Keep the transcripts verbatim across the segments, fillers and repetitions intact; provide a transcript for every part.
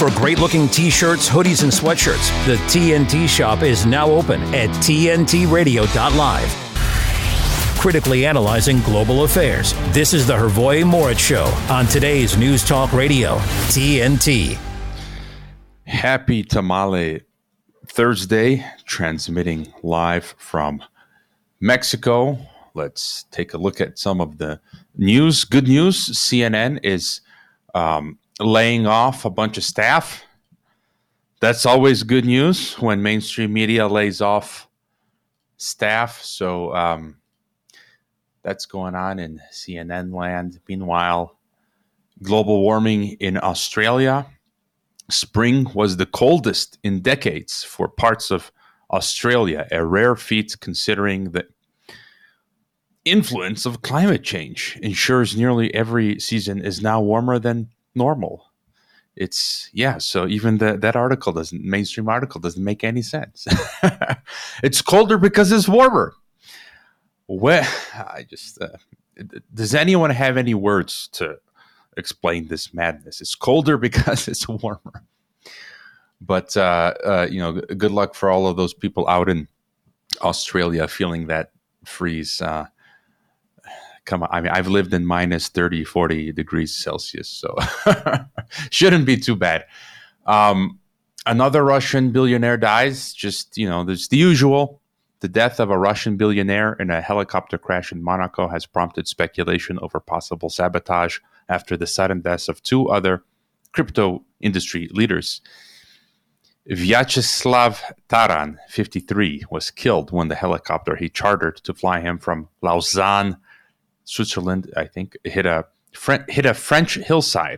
For great-looking t-shirts, hoodies, and sweatshirts, the T N T shop is now open at T N T radio dot live. Critically analyzing global affairs, this is the Hrvoje Morić Show on today's News Talk Radio, T N T. Happy Tamale Thursday, transmitting live from Mexico. Let's take a look at some of the news. Good news, C N N is um, laying off a bunch of staff. That's always good news when mainstream media lays off staff. So um, that's going on in C N N land. Meanwhile, global warming in Australia. Spring was the coldest in decades for parts of Australia, a rare feat considering the influence of climate change. Ensures nearly every season is now warmer than normal. It's, yeah, so even the, that article doesn't, mainstream article doesn't make any sense. It's colder because it's warmer. Well, I just, uh, does anyone have any words to explain this madness? It's colder because it's warmer. But, uh, uh, you know, good luck for all of those people out in Australia feeling that freeze. Uh, come on. I mean, I've lived in minus thirty, forty degrees Celsius, so shouldn't be too bad. Um, another Russian billionaire dies. Just, you know, there's the usual. The death of a Russian billionaire in a helicopter crash in Monaco has prompted speculation over possible sabotage after the sudden deaths of two other crypto industry leaders. Vyacheslav Taran, fifty-three, was killed when the helicopter he chartered to fly him from Lausanne, Switzerland, I think, hit a hit a French hillside.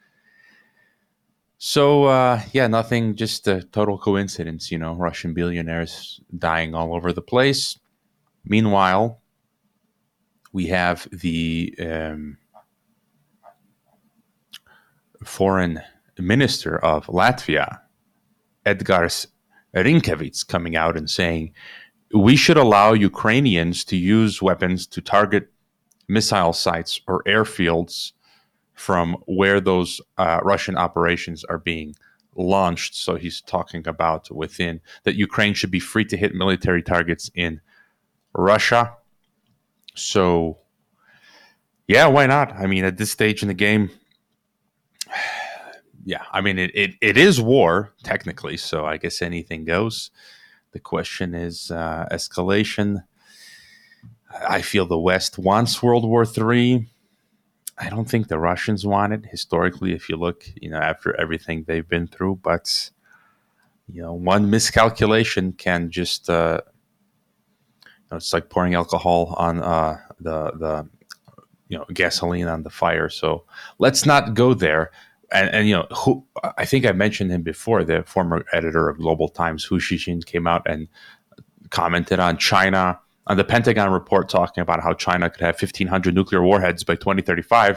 So, uh, yeah, nothing, just a total coincidence, you know, Russian billionaires dying all over the place. Meanwhile, we have the um, foreign minister of Latvia, Edgars Rinkēvičs, coming out and saying, we should allow Ukrainians to use weapons to target missile sites or airfields from where those uh, Russian operations are being launched. So he's talking about within that Ukraine should be free to hit military targets in Russia. So, yeah, why not? I mean, at this stage in the game, yeah, I mean, it, it, it is war, technically, so I guess anything goes. The question is uh, escalation. I feel the West wants World War Three. I don't think the Russians want it, historically, if you look, you know, after everything they've been through. But, you know, one miscalculation can just, uh, you know, it's like pouring alcohol on uh, the, the, you know, gasoline on the fire. So let's not go there. And, and, you know, who, I think I mentioned him before, the former editor of Global Times, Hu Xixin, came out and commented on China, on the Pentagon report, talking about how China could have fifteen hundred nuclear warheads by twenty thirty-five.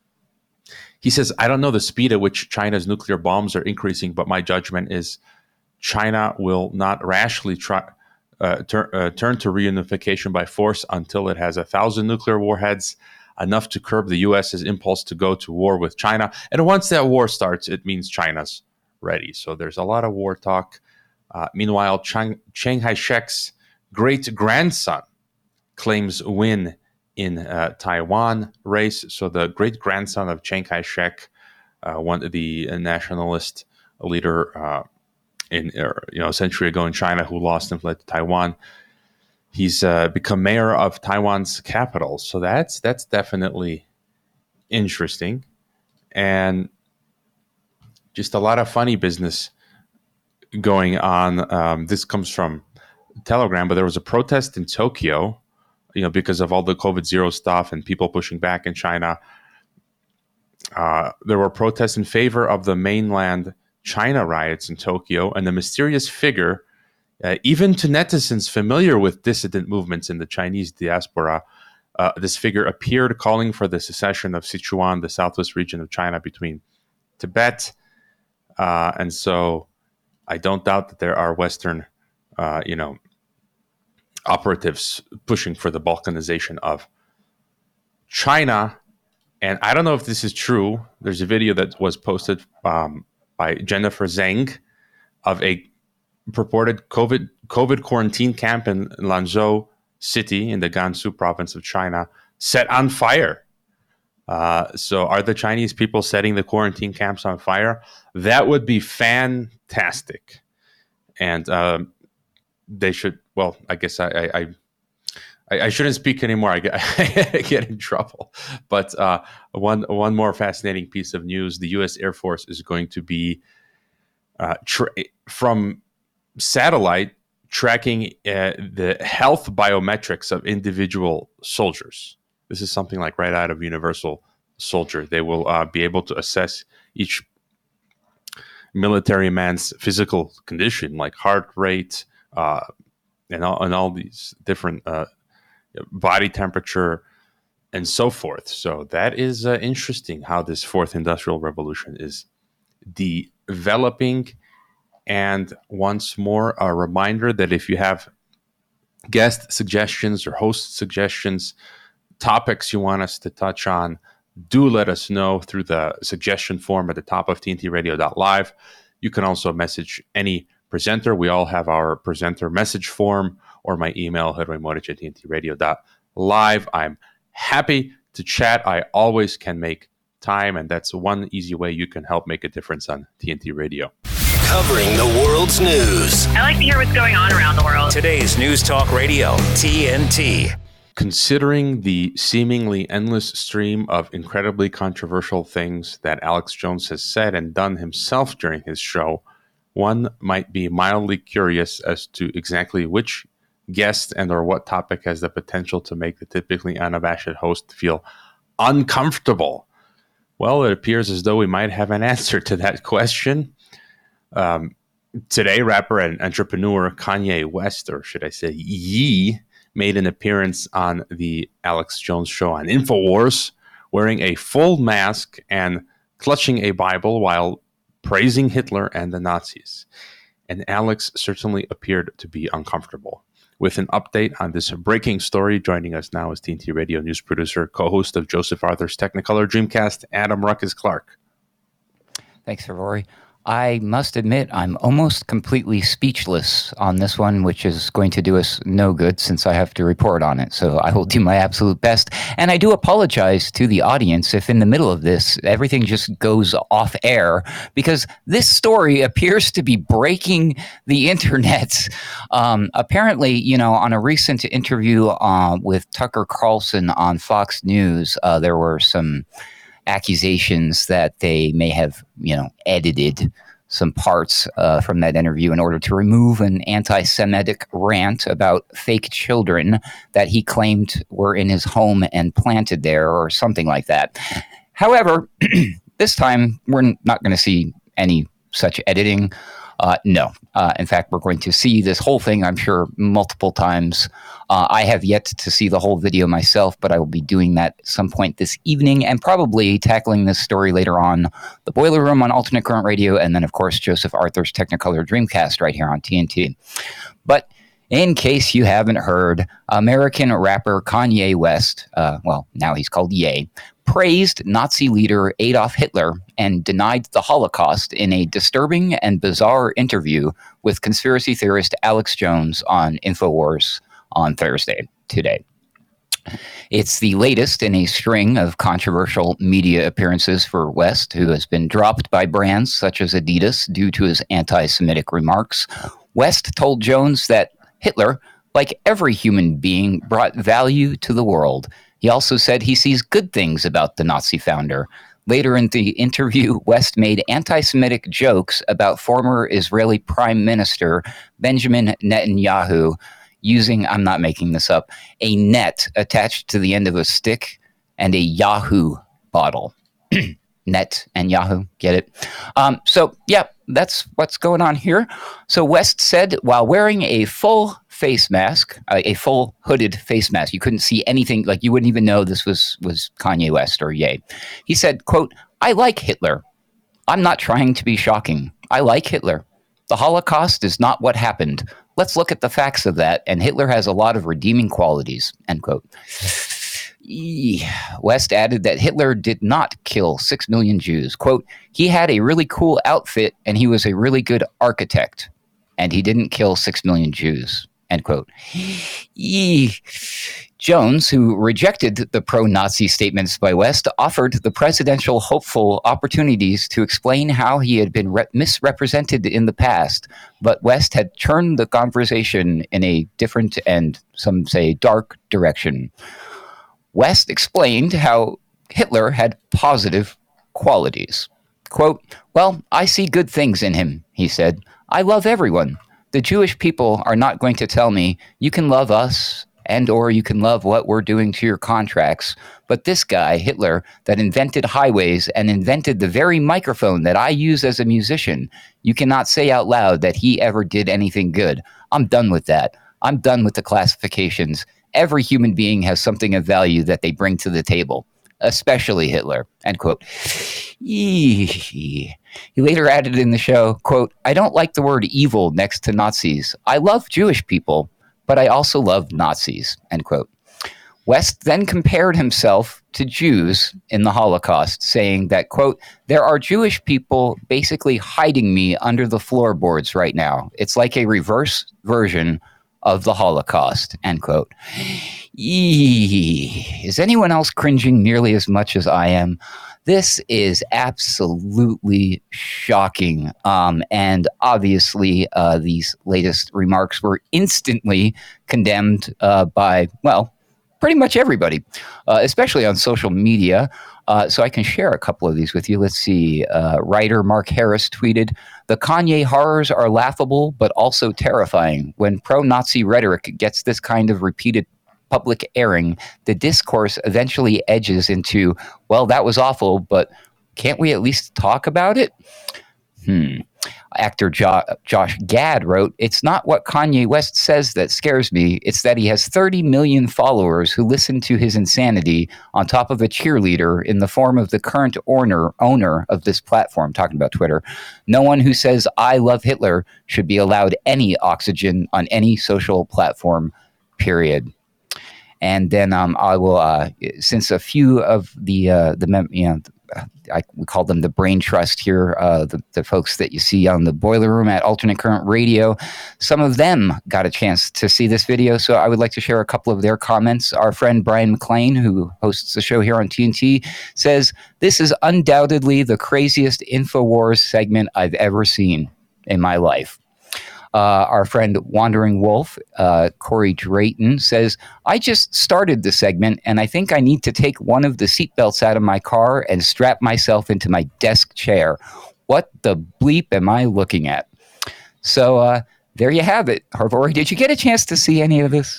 He says, I don't know the speed at which China's nuclear bombs are increasing, but my judgment is China will not rashly try, uh, tur- uh, turn to reunification by force until it has a thousand nuclear warheads, enough to curb the U S's impulse to go to war with China. And once that war starts, it means China's ready. So there's a lot of war talk. Uh, meanwhile, Chiang, Chiang Kai-shek's great-grandson claims win in uh, Taiwan race. So the great-grandson of Chiang Kai-shek, uh, one the uh, nationalist leader uh, in uh, you know a century ago in China, who lost and fled to Taiwan, he's uh, become mayor of Taiwan's capital. So that's that's definitely interesting, and just a lot of funny business going on. Um, this comes from Telegram, but there was a protest in Tokyo, you know, because of all the COVID zero stuff and people pushing back in China. Uh, there were protests in favor of the mainland China riots in Tokyo, and the mysterious figure, uh, even to netizens familiar with dissident movements in the Chinese diaspora, uh, this figure appeared calling for the secession of Sichuan, the southwest region of China between Tibet. Uh, and so I don't doubt that there are Western, uh, you know, operatives pushing for the balkanization of China. And I don't know if this is true. There's a video that was posted um, by Jennifer Zhang of a purported COVID COVID quarantine camp in Lanzhou City in the Gansu province of China set on fire. Uh, so are the Chinese people setting the quarantine camps on fire? That would be fantastic. And um, they should, well, I guess I I, I, I shouldn't speak anymore. I get, I get in trouble. But uh, one one more fascinating piece of news. The U S Air Force is going to be uh, tra- from satellite tracking uh, the health biometrics of individual soldiers. This is something like right out of Universal Soldier. They will uh, be able to assess each military man's physical condition, like heart rate uh, and, all, and all these different uh, body temperature and so forth. So that is uh, interesting how this fourth industrial revolution is developing. And once more, a reminder that if you have guest suggestions or host suggestions, topics you want us to touch on, do let us know through the suggestion form at the top of T N T radio dot live. You can also message any presenter. We all have our presenter message form, or my email, hervoimoric at T N T radio dot live. I'm happy to chat. I always can make time, and that's one easy way you can help make a difference on T N T Radio. Covering the world's news. I like to hear what's going on around the world. Today's News Talk Radio, T N T. Considering the seemingly endless stream of incredibly controversial things that Alex Jones has said and done himself during his show, one might be mildly curious as to exactly which guest and or what topic has the potential to make the typically unabashed host feel uncomfortable. Well, it appears as though we might have an answer to that question. Um, today, rapper and entrepreneur Kanye West, or should I say Ye, made an appearance on the Alex Jones show on InfoWars, wearing a full mask and clutching a Bible while praising Hitler and the Nazis. And Alex certainly appeared to be uncomfortable. With an update on this breaking story, joining us now is T N T Radio news producer, co-host of Joseph Arthur's Technicolor Dreamcast, Adam Ruckus-Clark. Thanks, Rory. I must admit, I'm almost completely speechless on this one, which is going to do us no good since I have to report on it. So I will do my absolute best. And I do apologize to the audience if in the middle of this, everything just goes off air, because this story appears to be breaking the internet. Um, apparently, you know, on a recent interview uh, with Tucker Carlson on Fox News, uh, there were some accusations that they may have, you know, edited some parts uh, from that interview in order to remove an anti-Semitic rant about fake children that he claimed were in his home and planted there, or something like that. However, this time we're not going to see any such editing. Uh, no. Uh, in fact, we're going to see this whole thing, I'm sure, multiple times. Uh, I have yet to see the whole video myself, but I will be doing that at some point this evening and probably tackling this story later on the Boiler Room on Alternate Current Radio, and then, of course, Joseph Arthur's Technicolor Dreamcast right here on T N T. But in case you haven't heard, American rapper Kanye West, uh, well, now he's called Ye, praised Nazi leader Adolf Hitler and denied the Holocaust in a disturbing and bizarre interview with conspiracy theorist Alex Jones on InfoWars on Thursday, today. It's the latest in a string of controversial media appearances for West, who has been dropped by brands such as Adidas due to his anti-Semitic remarks. West told Jones that Hitler, like every human being, brought value to the world. He also said he sees good things about the Nazi founder. Later in the interview, West made anti-Semitic jokes about former Israeli Prime Minister Benjamin Netanyahu using, I'm not making this up, a net attached to the end of a stick and a Yahoo bottle. Net and Yahoo, get it? Um, so, yeah, that's what's going on here. So West said, while wearing a full face mask, uh, a full hooded face mask, you couldn't see anything, like you wouldn't even know this was, was Kanye West or Ye. He said, quote, "I like Hitler. I'm not trying to be shocking. I like Hitler. The Holocaust is not what happened. Let's look at the facts of that, and Hitler has a lot of redeeming qualities," end quote. West added that Hitler did not kill six million Jews. Quote, he had a really cool outfit and he was a really good architect, and he didn't kill six million Jews, end quote. Eee. Jones, who rejected the pro-Nazi statements by West, offered the presidential hopeful opportunities to explain how he had been re- misrepresented in the past, but West had turned the conversation in a different and, some say, dark direction. West explained how Hitler had positive qualities. Quote, well, I see good things in him, he said. I love everyone. The Jewish people are not going to tell me, you can love us and or you can love what we're doing to your contracts. But this guy, Hitler, that invented highways and invented the very microphone that I use as a musician, you cannot say out loud that he ever did anything good. I'm done with that. I'm done with the classifications. Every human being has something of value that they bring to the table, especially Hitler, end quote. He later added in the show, quote, I don't like the word evil next to Nazis. I love Jewish people, but I also love Nazis, end quote. West then compared himself to Jews in the Holocaust, saying that, quote, there are Jewish people basically hiding me under the floorboards right now. It's like a reverse version of the Holocaust, end quote. Eee. Is anyone else cringing nearly as much as I am? This is absolutely shocking. Um, and obviously, uh, these latest remarks were instantly condemned uh, by, well, pretty much everybody, uh, especially on social media. Uh, so I can share a couple of these with you. Let's see. Uh, writer Mark Harris tweeted, the Kanye horrors are laughable, but also terrifying. When pro-Nazi rhetoric gets this kind of repeated public airing, the discourse eventually edges into, well, that was awful, but can't we at least talk about it? Hmm. Actor jo- Josh Gad wrote, it's not what Kanye West says that scares me. It's that he has thirty million followers who listen to his insanity on top of a cheerleader in the form of the current owner, owner of this platform, talking about Twitter. No one who says, I love Hitler should be allowed any oxygen on any social platform, period. And then um, I will, uh, since a few of the, uh, the mem- you know, I, we call them the brain trust here, uh, the, the folks that you see on the Boiler Room at Alternate Current Radio, some of them got a chance to see this video, so I would like to share a couple of their comments. Our friend Brian McLean, who hosts the show here on T N T, says, this is undoubtedly the craziest InfoWars segment I've ever seen in my life. Uh, our friend Wandering Wolf, uh, Corey Drayton, says, I just started the segment, and I think I need to take one of the seatbelts out of my car and strap myself into my desk chair. What the bleep am I looking at? So uh, there you have it. Harvori, did you get a chance to see any of this?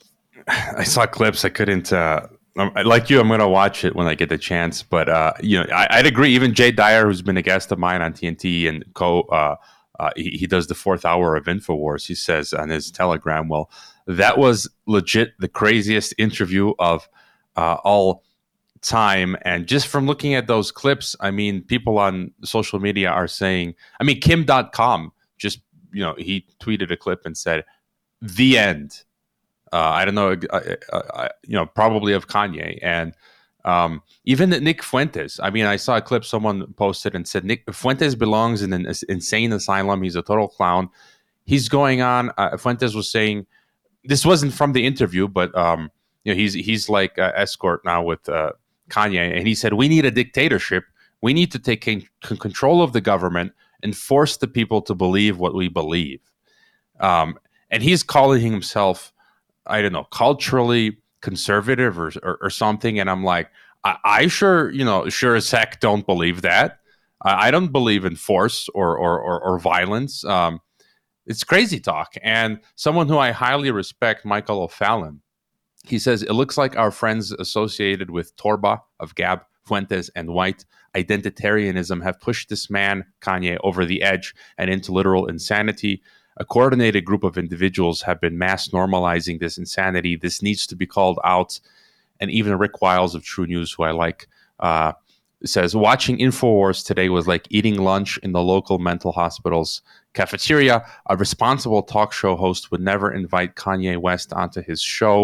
I saw clips. I couldn't... Uh... Like you, I'm going to watch it when I get the chance. But, uh, you know, I, I'd agree. Even Jay Dyer, who's been a guest of mine on T N T and co... Uh, Uh, he, he does the fourth hour of InfoWars. He says on his Telegram, well, that was legit the craziest interview of uh, all time. And just from looking at those clips, I mean, people on social media are saying, I mean, Kim dot com just, you know, he tweeted a clip and said, the end. Uh, I don't know, uh, uh, you know, probably of Kanye. And Um, even Nick Fuentes. I mean, I saw a clip someone posted and said Nick Fuentes belongs in an insane asylum. He's a total clown. He's going on. Uh, Fuentes was saying this wasn't from the interview, but um, you know, he's he's like uh, escort now with uh, Kanye, and he said we need a dictatorship. We need to take c- control of the government and force the people to believe what we believe. Um, and he's calling himself, I don't know, culturally conservative or, or or something, and I'm like, I, I sure, you know, sure as heck don't believe that. I, I don't believe in force or or or, or violence. Um, it's crazy talk. And someone who I highly respect, Michael O'Fallon, he says it looks like our friends associated with Torba of Gab, Fuentes, and White identitarianism have pushed this man Kanye over the edge and into literal insanity. A coordinated group of individuals have been mass normalizing this insanity. This needs to be called out. And even Rick Wiles of True News, who I like, uh, says, watching InfoWars today was like eating lunch in the local mental hospital's cafeteria. A responsible talk show host would never invite Kanye West onto his show.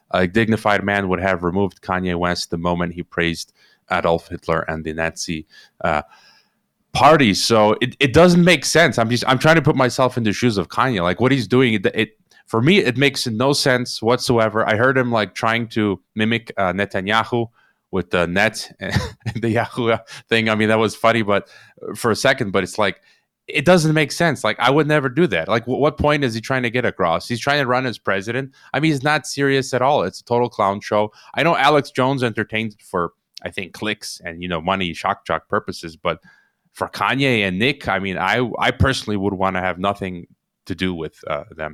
a dignified man would have removed Kanye West the moment he praised Adolf Hitler and the Nazi uh, party. So it, it doesn't make sense. I'm just I'm trying to put myself in the shoes of Kanye. Like what he's doing, it, it for me, it makes no sense whatsoever. I heard him like trying to mimic uh, Netanyahu with the net and the Yahoo thing. I mean, that was funny, but for a second, but it's like, it doesn't make sense. Like, I would never do that. Like, w- what point is he trying to get across? He's trying to run as president. I mean, he's not serious at all. It's a total clown show. I know Alex Jones entertained for, I think, clicks and, you know, money, shock jock purposes. But for Kanye and Nick, I mean, I, I personally would want to have nothing to do with uh, them.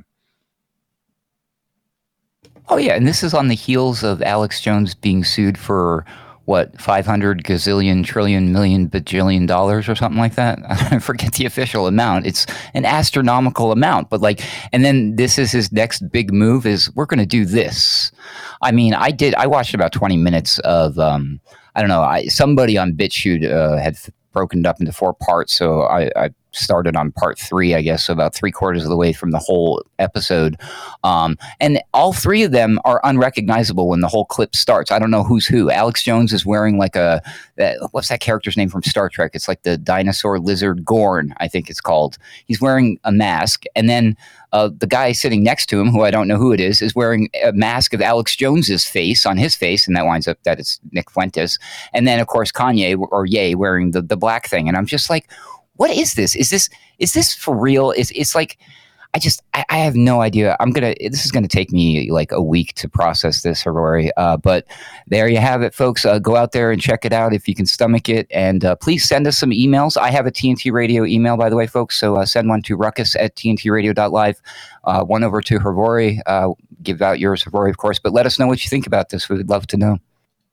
Oh, yeah. And this is on the heels of Alex Jones being sued for, what, five hundred gazillion, trillion, million, bajillion dollars or something like that? I forget the official amount. It's an astronomical amount. But like, and then this is his next big move is we're going to do this. I mean, I did, I watched about twenty minutes of, um, I don't know, I, somebody on BitChute uh, had broken it up into four parts. So I, I started on part three, I guess, so about three quarters of the way from the whole episode. Um, and all three of them are unrecognizable when the whole clip starts. I don't know who's who. Alex Jones is wearing like a, that, what's that character's name from Star Trek? It's like the dinosaur lizard Gorn, I think it's called. He's wearing a mask. And then uh, the guy sitting next to him, who I don't know who it is, is wearing a mask of Alex Jones's face on his face. And that winds up that it's Nick Fuentes. And then, of course, Kanye or Ye wearing the, the black thing. And I'm just like, what is this? Is this is this for real? It's it's like I just I, I have no idea. I'm gonna this is gonna take me like a week to process this, Rory. Uh, but there you have it, folks. Uh, go out there and check it out if you can stomach it, and uh, please send us some emails. I have a T N T Radio email, by the way, folks. So uh, send one to ruckus at T N T radio dot live. Uh, one over to Rory. Uh, give out yours, Rory, of course. But let us know what you think about this. We would love to know.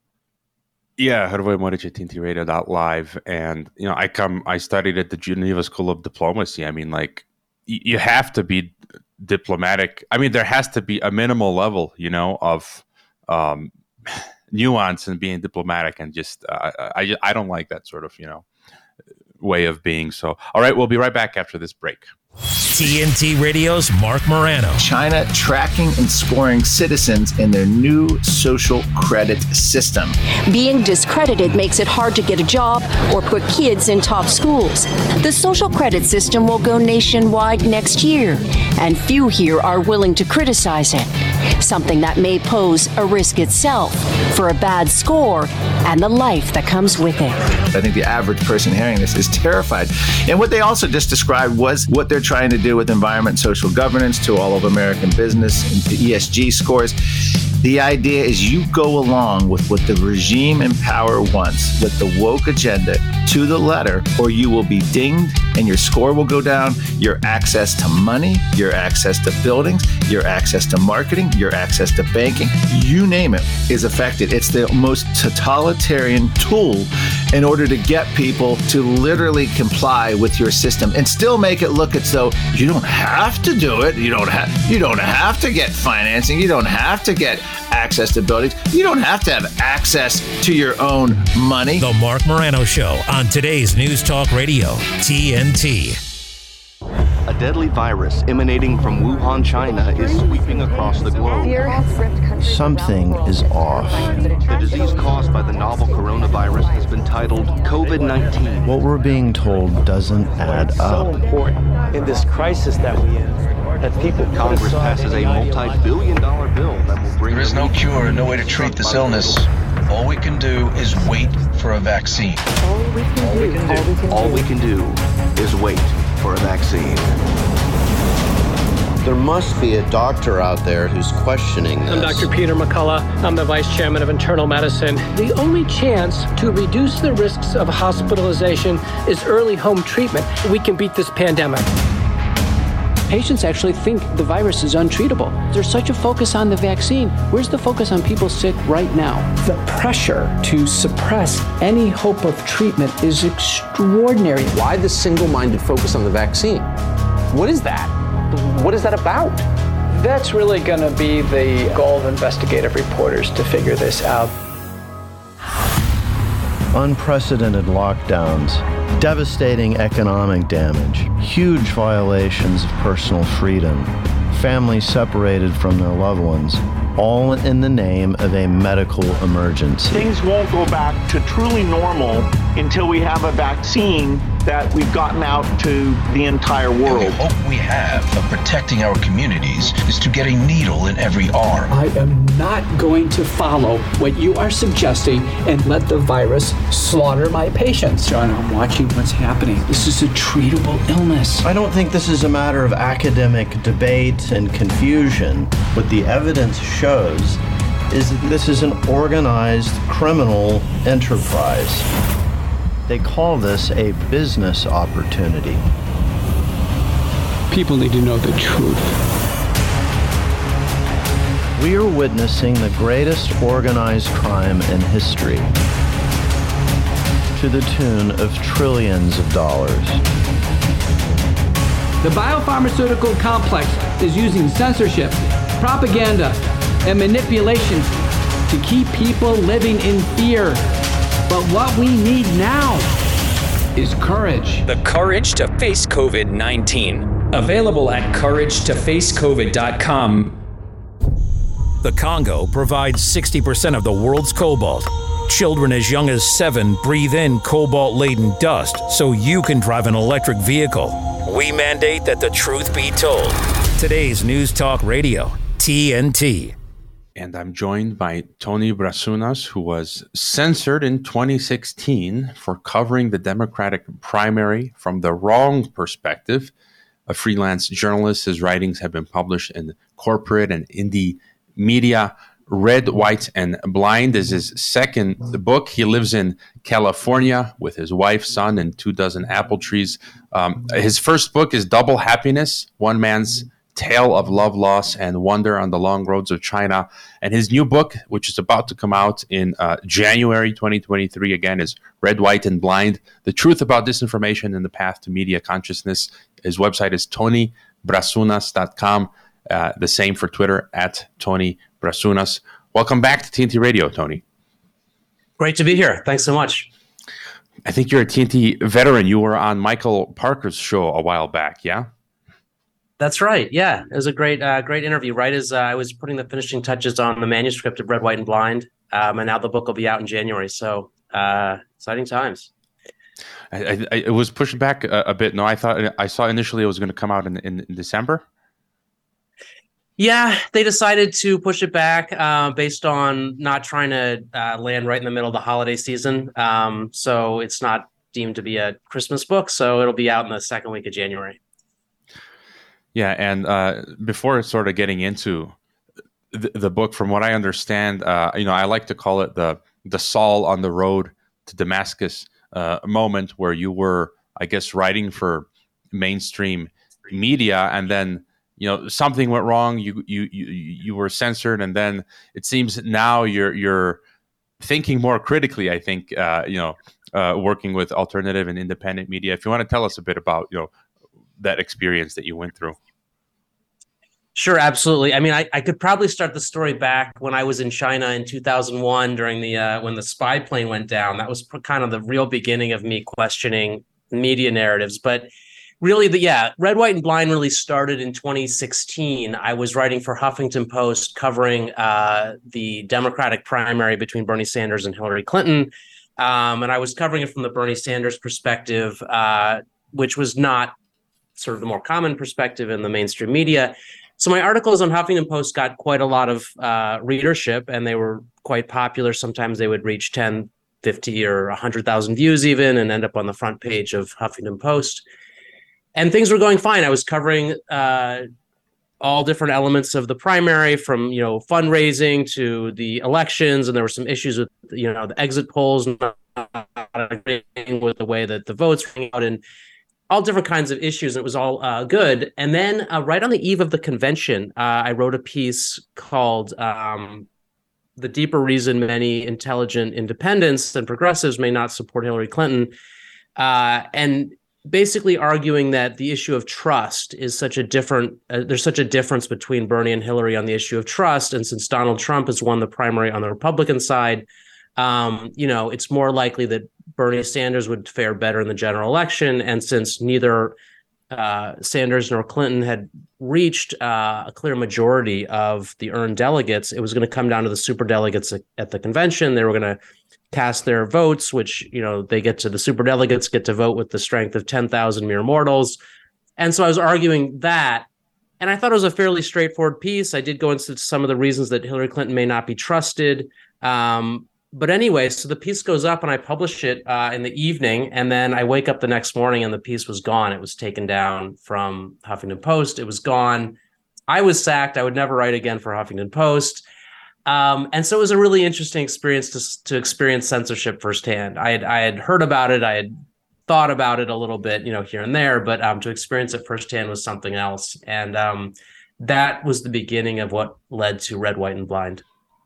Yeah, Hrvoje Modic at T N T radio dot live. And, you know, I come, I studied at the Geneva School of Diplomacy. I mean, like, y- you have to be diplomatic. I mean, there has to be a minimal level, you know, of um, nuance and being diplomatic. And just, uh, I, I don't like that sort of, you know, way of being. So, all right, we'll be right back after this break. T N T Radio's Mark Morano. China tracking and scoring citizens in their new social credit system. Being discredited makes it hard to get a job or put kids in top schools. The social credit system will go nationwide next year, and few here are willing to criticize it. Something that may pose a risk itself for a bad score and the life that comes with it. I think the average person hearing this is terrified. And what they also just described was what they're trying to do with environment and social governance to all of American business and to E S G scores. The idea is you go along with what the regime in power wants, with the woke agenda to the letter, or you will be dinged and your score will go down. Your access to money, your access to buildings, your access to marketing, your access to banking, you name it, is affected. It's the most totalitarian tool in order to get people to literally comply with your system and still make it look as though you don't have to do it. You don't have, you don't have to get financing. You don't have to get access to buildings. You don't have to have access to your own money. The Mark Morano Show on today's News Talk Radio, T N T. A deadly virus emanating from Wuhan, China is sweeping across the globe. Something is off. The disease caused by the novel coronavirus has been titled COVID nineteen. What we're being told doesn't add it's so up. important in this crisis that we in, that people Congress passes a multi-billion dollar bill that will bring... There is no cure, no way to treat this illness. All we can do is wait for a vaccine. All we can do, all we can do is wait for a vaccine. There must be a doctor out there who's questioning this. I'm Doctor Peter McCullough. I'm the Vice Chairman of Internal Medicine. The only chance to reduce the risks of hospitalization is early home treatment. We can beat this pandemic. Patients actually think the virus is untreatable. There's such a focus on the vaccine. Where's the focus on people sick right now? The pressure to suppress any hope of treatment is extraordinary. Why the single-minded focus on the vaccine? What is that? What is that about? That's really going to be the goal of investigative reporters to figure this out. Unprecedented lockdowns, devastating economic damage, huge violations of personal freedom, families separated from their loved ones. all in the name of a medical emergency. Things won't go back to truly normal until we have a vaccine that we've gotten out to the entire world. The hope we have of protecting our communities is to get a needle in every arm. I am not going to follow what you are suggesting and let the virus slaughter my patients. John, I'm watching what's happening. This is a treatable illness. I don't think this is a matter of academic debate and confusion. What the evidence shows is that this is an organized criminal enterprise. They call this a business opportunity. People need to know the truth. We are witnessing the greatest organized crime in history, to the tune of trillions of dollars. The biopharmaceutical complex is using censorship, propaganda, and manipulation to keep people living in fear. But what we need now is courage. The Courage to Face COVID nineteen. Available at courage to face covid dot com. The Congo provides sixty percent of the world's cobalt. Children as young as seven breathe in cobalt-laden dust so you can drive an electric vehicle. We mandate that the truth be told. Today's News Talk Radio, T N T. And I'm joined by Tony Brasunas, who was censored in twenty sixteen for covering the Democratic primary from the wrong perspective. A freelance journalist, his writings have been published in corporate and indie media. Red, White, and Blind is his second book. He lives in California with his wife, son, and two dozen apple trees. Um, his first book is Double Happiness, One Man's Tale of Love, Loss, and Wonder on the Long Roads of China. And his new book, which is about to come out in uh, January twenty twenty-three, again, is Red, White, and Blind, The Truth About Disinformation and the Path to Media Consciousness. His website is tony brasunas dot com. Uh, the same for Twitter, at Tony Brasunas. Welcome back to T N T Radio, Tony. Great to be here. Thanks so much. I think you're a T N T veteran. You were on Michael Parker's show a while back, yeah? That's right. Yeah, it was a great, uh, great interview. Right as uh, I was putting the finishing touches on the manuscript of Red, White, and Blind, um, and now the book will be out in January. So uh, exciting times. I, I, it was pushed back a, a bit. No, I thought I saw initially it was going to come out in, in, in December. Yeah, they decided to push it back uh, based on not trying to uh, land right in the middle of the holiday season. Um, so it's not deemed to be a Christmas book. So it'll be out in the second week of January. Yeah, and uh, before sort of getting into the, the book, from what I understand, uh, you know, I like to call it the the Saul on the road to Damascus uh, moment, where you were, I guess, writing for mainstream media, and then, you know, something went wrong. You you you you were censored, and then it seems now you're you're thinking more critically. I think uh, you know, uh, working with alternative and independent media. If you want to tell us a bit about, you know, that experience that you went through. Sure, absolutely. I mean, I, I could probably start the story back when I was in China in two thousand one during the uh, when the spy plane went down. That was kind of the real beginning of me questioning media narratives. But really, the yeah, Red, White, and Blind really started in twenty sixteen. I was writing for Huffington Post covering uh, the Democratic primary between Bernie Sanders and Hillary Clinton. Um, and I was covering it from the Bernie Sanders perspective, uh, which was not sort of the more common perspective in the mainstream media. So my articles on Huffington Post got quite a lot of uh, readership, and they were quite popular. Sometimes they would reach ten, fifty, or one hundred thousand views even, and end up on the front page of Huffington Post. And things were going fine. I was covering uh, all different elements of the primary, from, you know, fundraising to the elections, and there were some issues with, you know, the exit polls not agreeing with the way that the votes were out, and all different kinds of issues. And it was all uh, good. And then uh, right on the eve of the convention, uh, I wrote a piece called um, The Deeper Reason Many Intelligent Independents and Progressives May Not Support Hillary Clinton. Uh, and basically arguing that the issue of trust is such a different, uh, there's such a difference between Bernie and Hillary on the issue of trust. And since Donald Trump has won the primary on the Republican side, um, you know, it's more likely that Bernie Sanders would fare better in the general election. And since neither uh, Sanders nor Clinton had reached uh, a clear majority of the earned delegates, it was going to come down to the superdelegates at, at the convention. They were going to cast their votes, which, you know, they get to the superdelegates get to vote with the strength of ten thousand mere mortals. And so I was arguing that, and I thought it was a fairly straightforward piece. I did go into some of the reasons that Hillary Clinton may not be trusted. Um, But anyway, so the piece goes up and I publish it uh, in the evening. And then I wake up the next morning and the piece was gone. It was taken down from Huffington Post. It was gone. I was sacked. I would never write again for Huffington Post. Um, and so it was a really interesting experience to, to experience censorship firsthand. I had, I had heard about it. I had thought about it a little bit, you know, here and there, but um, to experience it firsthand was something else. And um, that was the beginning of what led to Red, White, and Blind.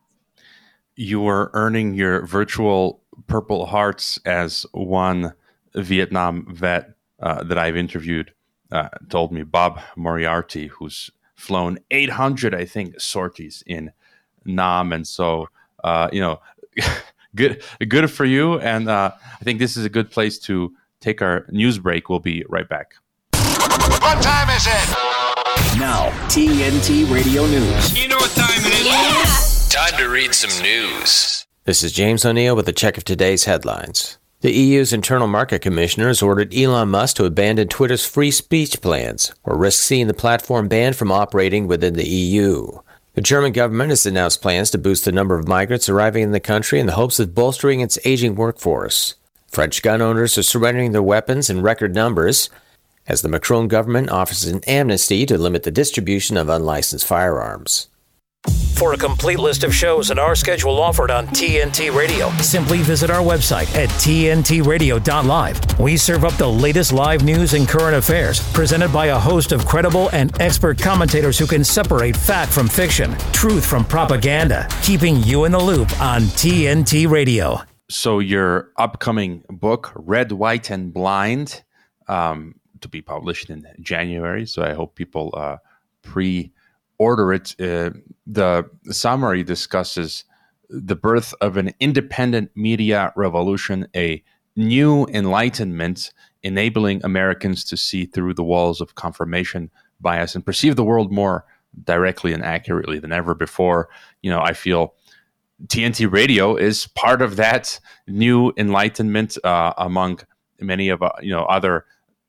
You were earning your virtual Purple Hearts as one Vietnam vet uh, that I've interviewed uh, told me, Bob Moriarty, who's flown eight hundred, I think, sorties in Nam. And so, uh, you know, good good for you. And uh, I think this is a good place to take our news break. We'll be right back. What time is it? Now, T N T Radio News. You know what time it is? Yeah! Time to read some news. This is James O'Neill with a check of today's headlines. The E U's Internal Market Commissioner has ordered Elon Musk to abandon Twitter's free speech plans, or risk seeing the platform banned from operating within the E U. The German government has announced plans to boost the number of migrants arriving in the country in the hopes of bolstering its aging workforce. French gun owners are surrendering their weapons in record numbers, as the Macron government offers an amnesty to limit the distribution of unlicensed firearms. For a complete list of shows and our schedule offered on T N T Radio, simply visit our website at T N T radio dot live. We serve up the latest live news and current affairs, presented by a host of credible and expert commentators who can separate fact from fiction, truth from propaganda, keeping you in the loop on T N T Radio. So your upcoming book, Red, White, and Blind, um, to be published in January. So I hope people uh, pre- order it. Uh, the summary discusses the birth of an independent media revolution, a new enlightenment enabling Americans to see through the walls of confirmation bias and perceive the world more directly and accurately than ever before. You know, I feel T N T Radio is part of that new enlightenment uh, among many of uh, you know other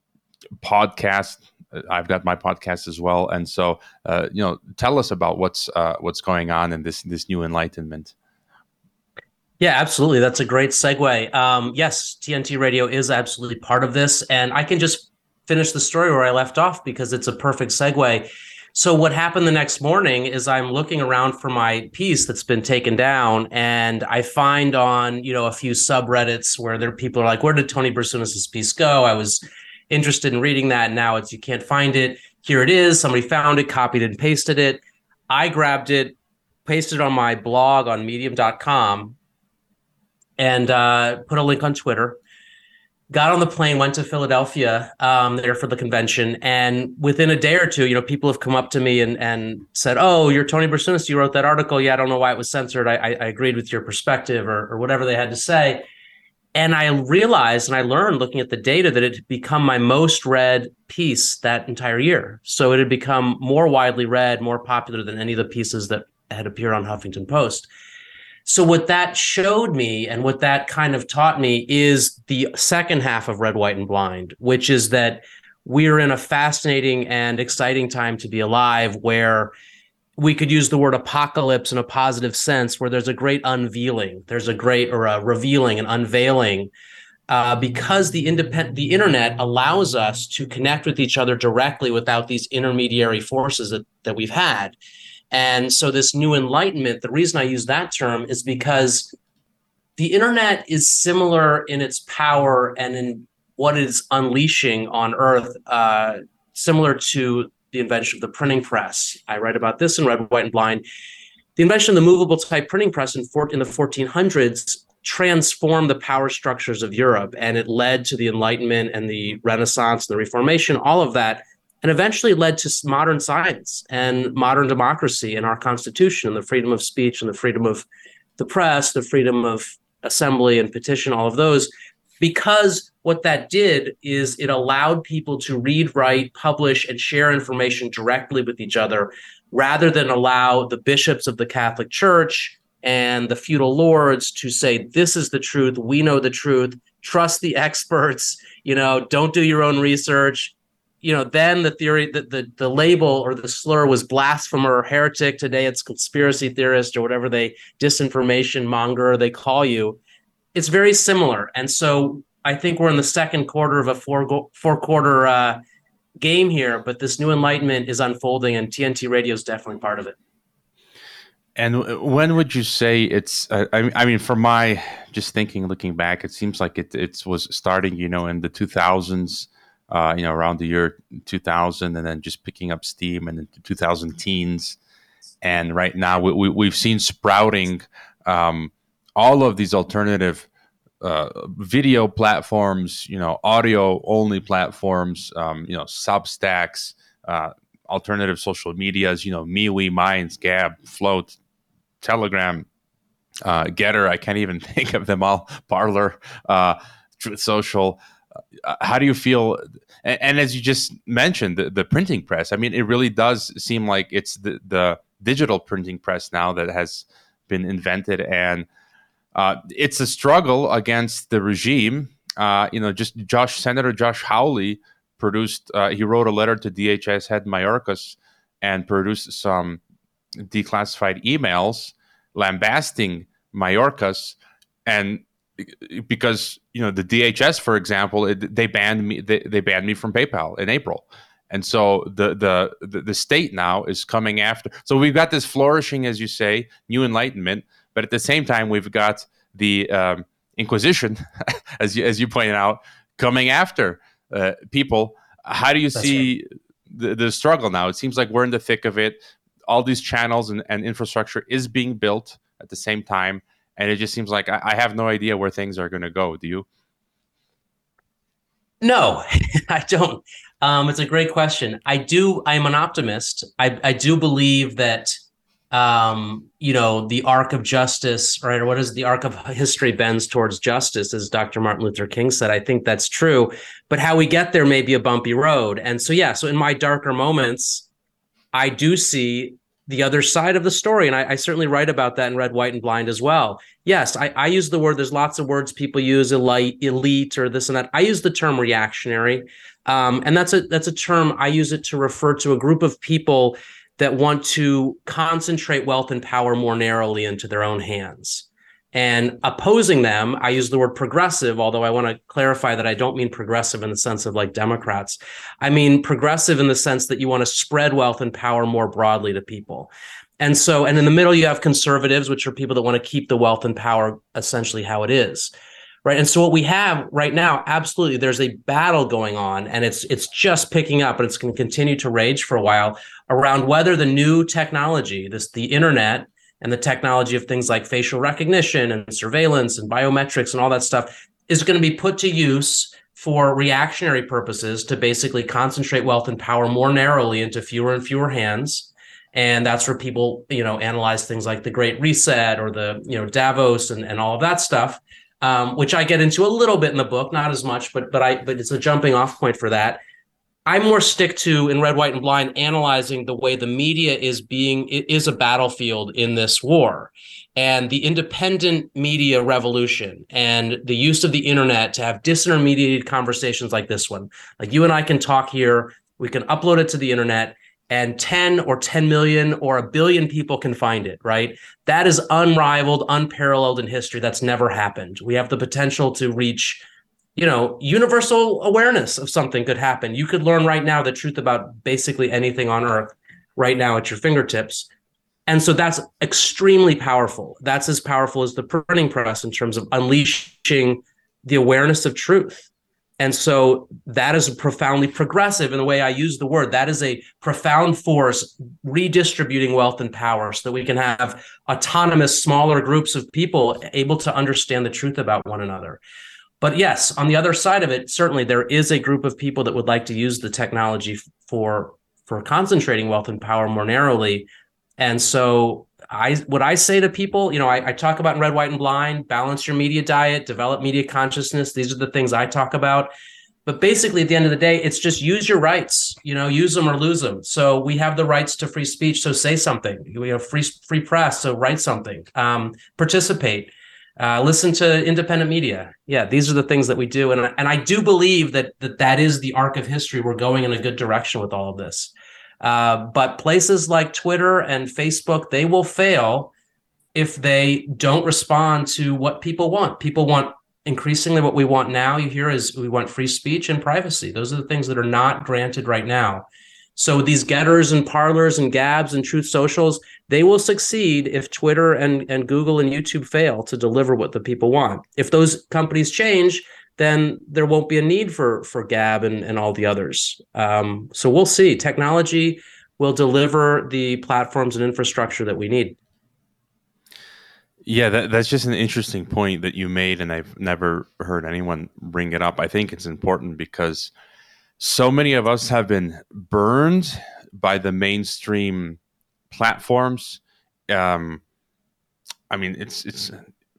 podcasts. I've got my podcast as well, and so uh, you know, tell us about what's uh, what's going on in this this new enlightenment. Yeah, absolutely. That's a great segue. Um, yes, T N T Radio is absolutely part of this, and I can just finish the story where I left off because it's a perfect segue. So what happened the next morning is I'm looking around for my piece that's been taken down, and I find on you know a few subreddits where there people are like, "Where did Tony Bersunas' piece go?" I was interested in reading that. Now it's, you can't find it. Here it is. Somebody found it, copied and pasted it. I grabbed it, pasted it on my blog on medium dot com, and uh, put a link on Twitter. Got on the plane, went to Philadelphia um, there for the convention. And within a day or two, you know, people have come up to me and, and said, "Oh, you're Tony Bersunas. You wrote that article. Yeah, I don't know why it was censored. I, I, I agreed with your perspective," or, or whatever they had to say. And I realized and I learned looking at the data that it had become my most read piece that entire year. So it had become more widely read, more popular than any of the pieces that had appeared on Huffington Post. So what that showed me and what that kind of taught me is the second half of Red, White, and Blind, which is that we're in a fascinating and exciting time to be alive, where we could use the word apocalypse in a positive sense, where there's a great unveiling, there's a great or a revealing and unveiling, uh, because the independent, the internet allows us to connect with each other directly without these intermediary forces that, that we've had. And so this new enlightenment, the reason I use that term is because the internet is similar in its power and in what it is unleashing on Earth, uh, similar to the invention of the printing press. I write about this in Red, White, and Blind. The invention of the movable type printing press in, in the fourteen hundreds transformed the power structures of Europe, and it led to the Enlightenment and the Renaissance and the Reformation, all of that, and eventually led to modern science and modern democracy and our Constitution and the freedom of speech and the freedom of the press, the freedom of assembly and petition, all of those, because what that did is it allowed people to read, write, publish, and share information directly with each other, rather than allow the bishops of the Catholic Church and the feudal lords to say, this is the truth, we know the truth, trust the experts, you know, don't do your own research. You know, then the theory that the, the label or the slur was blasphemer or heretic. Today it's conspiracy theorist or whatever they disinformation monger they call you. It's very similar. And so I think we're in the second quarter of a four go, four quarter uh, game here, but this new enlightenment is unfolding, and T N T Radio is definitely part of it. And when would you say it's? Uh, I, I mean, for my just thinking, looking back, it seems like it it was starting, you know, in the two thousands, uh, you know, around the year two thousand, and then just picking up steam in the two thousand teens, and right now we, we we've seen sprouting um, all of these alternative uh, video platforms, you know, audio only platforms, um, you know, Substacks, uh, alternative social medias, you know, MeWe, Minds, Gab, Float, Telegram, uh, Getter. I can't even think of them all. Parler, uh, Truth Social. Uh, how do you feel? And, and as you just mentioned, the, the printing press. I mean, it really does seem like it's the, the digital printing press now that has been invented, and uh, it's a struggle against the regime. Uh, you know, just Josh, Senator Josh Hawley produced. Uh, he wrote a letter to D H S head Mayorkas and produced some declassified emails lambasting Mayorkas, and because you know the D H S, for example, it, they banned me. They, they banned me from PayPal in April, and so the, the the the state now is coming after. So we've got this flourishing, as you say, new enlightenment, but at the same time we've got the um, Inquisition, as you as you pointed out, coming after uh, people. How do you That's see right. the, the struggle now? It seems like we're in the thick of it. All these channels and, and infrastructure is being built at the same time. And it just seems like I, I have no idea where things are going to go. Do you? No, I don't. Um, it's a great question. I do. I'm an optimist. I, I do believe that, um, you know, the arc of justice, right? Or what is the arc of history bends towards justice, as Doctor Martin Luther King said. I think that's true. But how we get there may be a bumpy road. And so, yeah, so in my darker moments, I do see the other side of the story. And I, I certainly write about that in Red, White, and Blind as well. Yes, I, I use the word, there's lots of words people use, elite, elite, or this and that. I use the term reactionary. Um, and that's a that's a term, I use it to refer to a group of people that want to concentrate wealth and power more narrowly into their own hands. And opposing them, I use the word progressive, although I want to clarify that I don't mean progressive in the sense of like Democrats. I mean progressive in the sense that you want to spread wealth and power more broadly to people. And so, and in the middle, you have conservatives, which are people that want to keep the wealth and power essentially how it is, right? And so what we have right now, absolutely, there's a battle going on, and it's it's just picking up, and it's going to continue to rage for a while around whether the new technology, this the internet, and the technology of things like facial recognition and surveillance and biometrics and all that stuff is going to be put to use for reactionary purposes to basically concentrate wealth and power more narrowly into fewer and fewer hands. And that's where people, you know, analyze things like the Great Reset or the, you know, Davos and, and all of that stuff, um, which I get into a little bit in the book, not as much, but but I but it's a jumping off point for that. I more stick to, in Red, White, and Blind, analyzing the way the media is being, is a battlefield in this war. And the independent media revolution and the use of the internet to have disintermediated conversations like this one. Like you and I can talk here, we can upload it to the internet, and ten or ten million or a billion people can find it, right? That is unrivaled, unparalleled in history. That's never happened. We have the potential to reach, you know, universal awareness of something could happen. You could learn right now the truth about basically anything on earth right now at your fingertips. And so that's extremely powerful. That's as powerful as the printing press in terms of unleashing the awareness of truth. And so that is profoundly progressive in the way I use the word. That is a profound force redistributing wealth and power so that we can have autonomous, smaller groups of people able to understand the truth about one another. But yes, on the other side of it, certainly there is a group of people that would like to use the technology for, for concentrating wealth and power more narrowly. And so I what I say to people, you know, I, I talk about in Red, White, and Blind, balance your media diet, develop media consciousness. These are the things I talk about. But basically, at the end of the day, it's just use your rights, you know, use them or lose them. So we have the rights to free speech. So say something. We have free free press. So write something, um, participate, uh, listen to independent media. Yeah, these are the things that we do. And, and I do believe that, that that is the arc of history. We're going in a good direction with all of this. Uh, but places like Twitter and Facebook, they will fail if they don't respond to what people want. People want increasingly what we want now, you hear, is we want free speech and privacy. Those are the things that are not granted right now. So these Getters and Parlers and Gabs and Truth Socials, they will succeed if Twitter and, and Google and YouTube fail to deliver what the people want. If those companies change, then there won't be a need for, for Gab and, and all the others. Um, so we'll see. Technology will deliver the platforms and infrastructure that we need. Yeah, that, that's just an interesting point that you made, and I've never heard anyone bring it up. I think it's important because so many of us have been burned by the mainstream platforms. Um, I mean, it's it's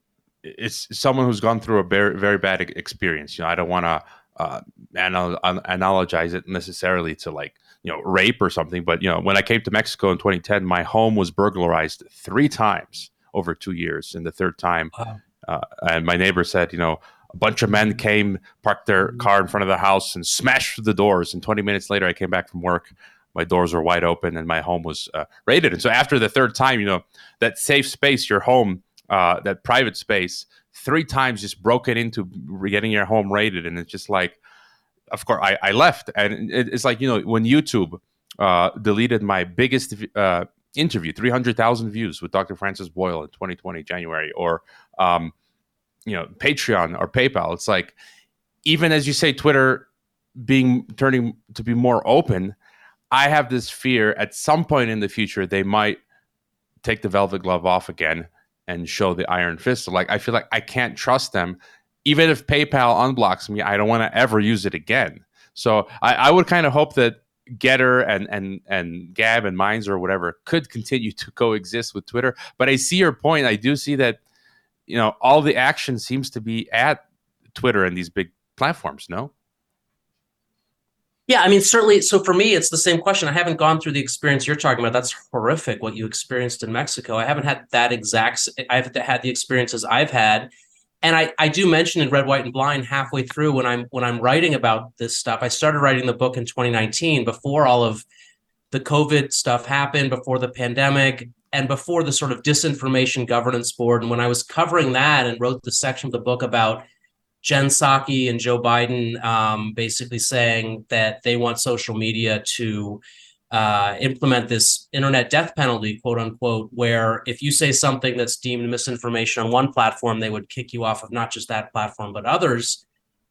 it's someone who's gone through a very very bad experience. You know, I don't want to uh, anal- analogize it necessarily to like you know rape or something, but you know, when I came to Mexico in twenty ten, my home was burglarized three times over two years. And the third time, wow. uh, and my neighbor said, you know, a bunch of men came, parked their car in front of the house and smashed through the doors. And twenty minutes later, I came back from work. My doors were wide open and my home was uh, raided. And so after the third time, you know, that safe space, your home, uh, that private space, three times just broken into getting your home raided. And it's just like, of course, I, I left. And it, it's like, you know, when YouTube uh, deleted my biggest uh interview, three hundred thousand views with Doctor Francis Boyle in twenty twenty, January, or, um, you know, Patreon or PayPal. It's like, even as you say, Twitter being turning to be more open, I have this fear at some point in the future, they might take the velvet glove off again and show the iron fist. So like, I feel like I can't trust them. Even if PayPal unblocks me, I don't want to ever use it again. So I, I would kind of hope that Getter and and and Gab and Minds or whatever could continue to coexist with Twitter. But I see your point. I do see that, you know, all the action seems to be at Twitter and these big platforms, no? Yeah, I mean, certainly. So for me, it's the same question. I haven't gone through the experience you're talking about. That's horrific what you experienced in Mexico. I haven't had that exact, I've had the experiences I've had. And I, I do mention in Red, White, and Blind halfway through when I'm when I'm writing about this stuff. I started writing the book in twenty nineteen before all of the COVID stuff happened, before the pandemic, and before the sort of disinformation governance board. And when I was covering that and wrote the section of the book about Jen Psaki and Joe Biden um, basically saying that they want social media to Uh, implement this internet death penalty, quote unquote, where if you say something that's deemed misinformation on one platform, they would kick you off of not just that platform, but others.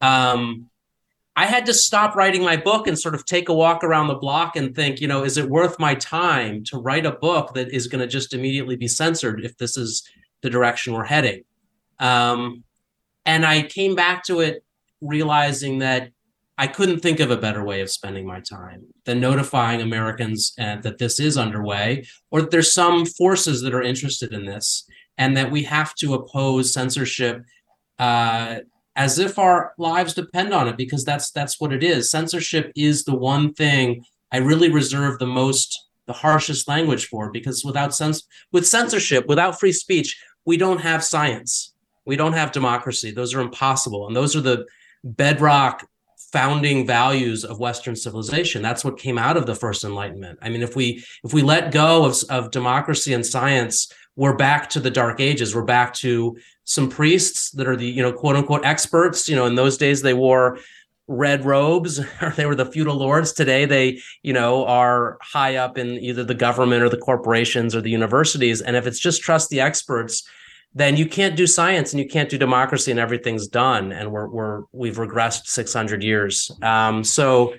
Um, I had to stop writing my book and sort of take a walk around the block and think, you know, is it worth my time to write a book that is going to just immediately be censored if this is the direction we're heading? Um, and I came back to it realizing that I couldn't think of a better way of spending my time than notifying Americans uh, that this is underway, or that there's some forces that are interested in this, and that we have to oppose censorship uh, as if our lives depend on it, because that's that's what it is. Censorship is the one thing I really reserve the most, the harshest language for, because without cens- with censorship, without free speech, we don't have science, we don't have democracy. Those are impossible, and those are the bedrock founding values of Western civilization. That's what came out of the First Enlightenment. I mean, if we if we let go of, of democracy and science, we're back to the Dark Ages. We're back to some priests that are the, you know, quote unquote experts. You know, in those days they wore red robes, or they were the feudal lords. Today they, you know, are high up in either the government or the corporations or the universities. And if it's just trust the experts, then you can't do science and you can't do democracy, and everything's done. And we're we're we've regressed six hundred years. Um, so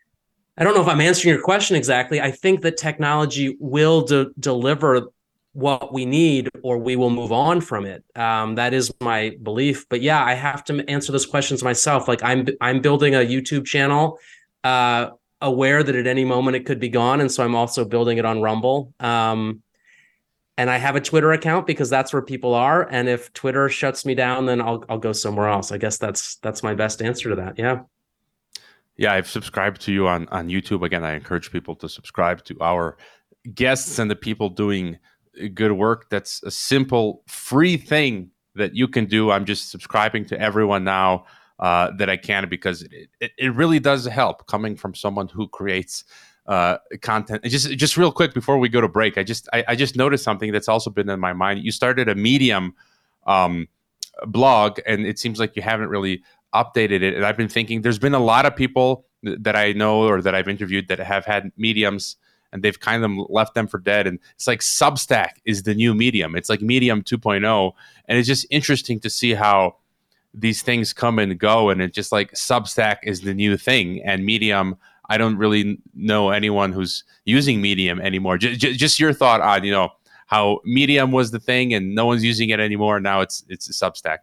I don't know if I'm answering your question exactly. I think that technology will de- deliver what we need, or we will move on from it. Um, that is my belief. But yeah, I have to answer those questions myself. Like I'm I'm building a YouTube channel, uh, aware that at any moment it could be gone, and so I'm also building it on Rumble. Um, and I have a Twitter account because that's where people are. And if Twitter shuts me down, then I'll I'll go somewhere else. I guess that's that's my best answer to that. Yeah. Yeah, I've subscribed to you on, on YouTube. Again, I encourage people to subscribe to our guests and the people doing good work. That's a simple, free thing that you can do. I'm just subscribing to everyone now uh, that I can, because it, it, it really does help coming from someone who creates uh, content. And just just real quick before we go to break, I just I, I just noticed something that's also been in my mind. You started a Medium um, blog, and it seems like you haven't really updated it. And I've been thinking there's been a lot of people that I know or that I've interviewed that have had Mediums and they've kind of left them for dead. And it's like Substack is the new Medium. It's like Medium two point oh. And it's just interesting to see how these things come and go. And it's just like Substack is the new thing. And Medium, I don't really know anyone who's using Medium anymore. J- j- just your thought on, you know, how Medium was the thing and no one's using it anymore. Now it's it's a Substack.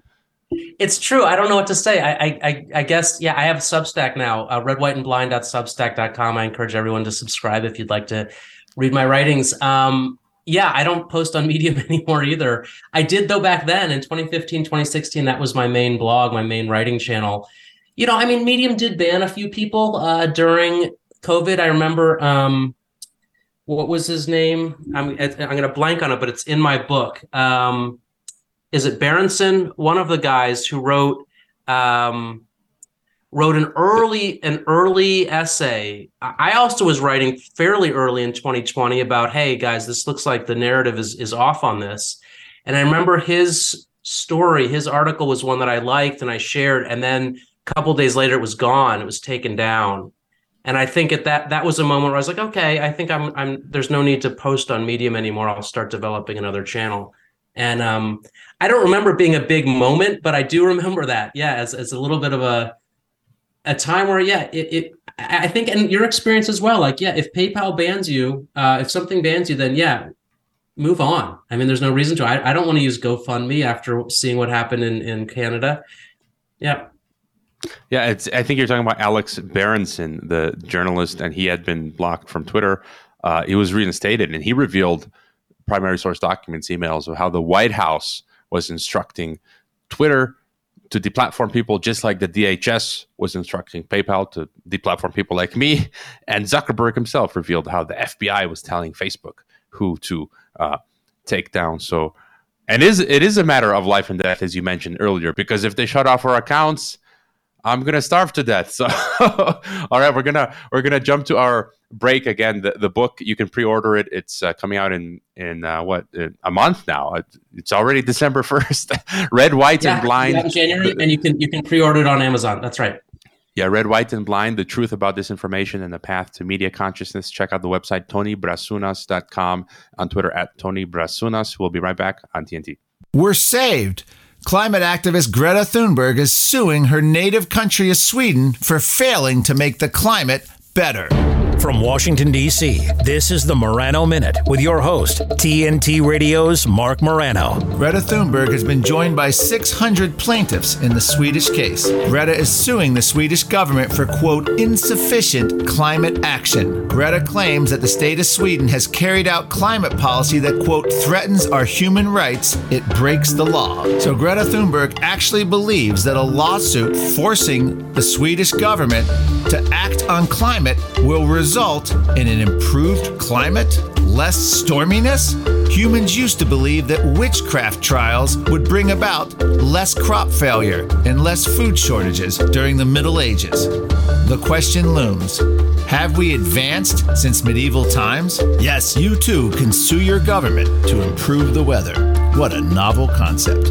It's true. I don't know what to say. I I, I guess, yeah, I have Substack now, uh, red white and blind dot substack dot com. I encourage everyone to subscribe if you'd like to read my writings. Um, yeah, I don't post on Medium anymore either. I did, though, back then in twenty fifteen, twenty sixteen. That was my main blog, my main writing channel. You know, I mean, Medium did ban a few people uh, during COVID. I remember, um, what was his name? I'm, I'm going to blank on it, but it's in my book. Um Is it Berenson? One of the guys who wrote um, wrote an early an early essay. I also was writing fairly early in twenty twenty about, hey guys, this looks like the narrative is is off on this. And I remember his story, his article was one that I liked and I shared, and then a couple of days later it was gone. It was taken down. And I think at that that was a moment where I was like, okay, I think I'm I'm there's no need to post on Medium anymore. I'll start developing another channel. And um, I don't remember it being a big moment, but I do remember that, yeah, as, as a little bit of a a time where, yeah, it, it I think, and your experience as well, like, yeah, if PayPal bans you, uh, if something bans you, then yeah, move on. I mean, there's no reason to. I, I don't want to use GoFundMe after seeing what happened in, in Canada. Yeah. Yeah, it's. I think you're talking about Alex Berenson, the journalist, and he had been blocked from Twitter. Uh, he was reinstated, and he revealed primary source documents, emails of how the White House was instructing Twitter to deplatform people, just like the D H S was instructing PayPal to deplatform people like me. And Zuckerberg himself revealed how the F B I was telling Facebook who to uh, take down. So, and it is, it is a matter of life and death, as you mentioned earlier, because if they shut off our accounts, I'm gonna starve to death. So, all right, we're gonna we're gonna jump to our break again. The the book, you can pre-order it. It's uh, coming out in in uh, what in a month now. It's already December first. Red, White, yeah, and Blind. Yeah, in January, and you can you can pre-order it on Amazon. That's right. Yeah, Red, White, and Blind: The Truth About Disinformation and the Path to Media Consciousness. Check out the website tony brasunas dot com, on Twitter at Tony Brasunas. We'll be right back on T N T. We're saved. Climate activist Greta Thunberg is suing her native country of Sweden for failing to make the climate better. From Washington, D C, this is the Morano Minute with your host, T N T Radio's Mark Morano. Greta Thunberg has been joined by six hundred plaintiffs in the Swedish case. Greta is suing the Swedish government for, quote, insufficient climate action. Greta claims that the state of Sweden has carried out climate policy that, quote, threatens our human rights. It breaks the law. So Greta Thunberg actually believes that a lawsuit forcing the Swedish government to act on climate will result in an improved climate, less storminess. Humans used to believe that witchcraft trials would bring about less crop failure and less food shortages during the Middle Ages. The question looms, have we advanced since medieval times? Yes, you too can sue your government to improve the weather. What a novel concept.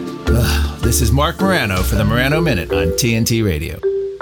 Ugh, this is Mark Morano for the Morano Minute on T N T Radio.